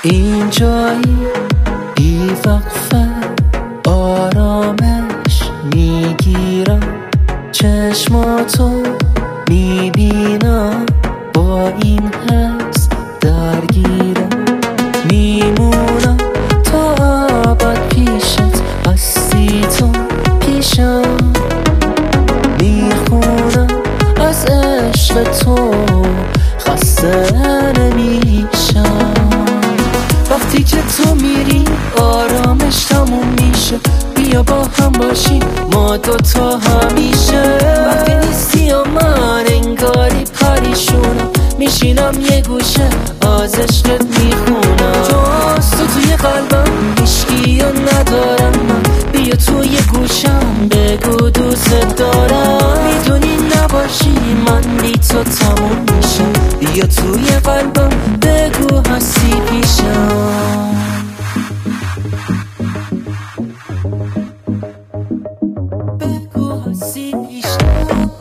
این جایی بی وقفه آرامش میگیرم، چشماتو میبینم، با این حس درگیرم، میمونم تا ابد پیشت، هستی تو پیشم، میخونم از عشق تو، خسته نمیشم. وقتی که تو میری آرامش تموم میشه، بیا با هم باشیم ما دوتا همیشه. وقتی نیستی و من انگاری پریشونم، میشینم یه گوشه از عشقت میخونم. تو توی قلبم هیچکی ندارم من، بیا توی گوشم بگو دوست دارم. میدونی نباشی من بی تو تموم میشم، بیا توی قلبم بگو هستی پیشم. بگو هستی پیشم.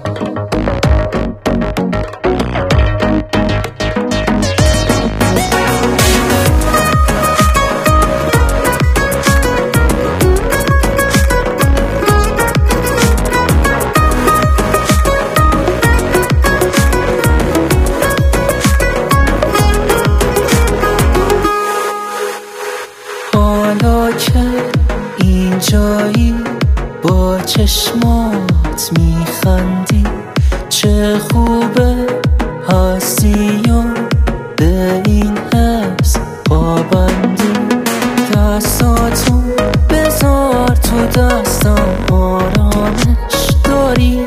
حالا که اینجایی با چشمات میخندی، چه خوبه هستی و به این حس پابندی. دستاتو بذار تو دستم، آرامش داری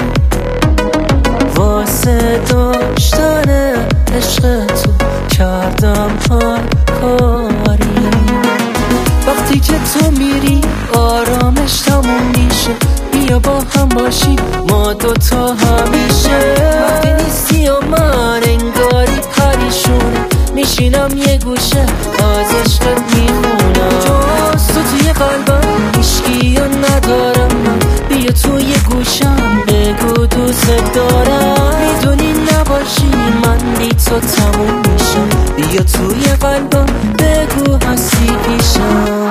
واسه داشتن عشق تو، کردم هر کاری. وقتی که تو میری آرامش تموم میشه، بیا با هم باشیم ما دوتا همیشه. وقتی نیستی و من انگاری پریشونم، میشینم یه گوشه از عشقت میخونم. تو توی قلبم هیچکی ندارم من، بیا توی گوشم بگو دوست دارم. میدونی نباشی من بی تو تموم میشم، بیا توی قلبم بگو هستی پیشم.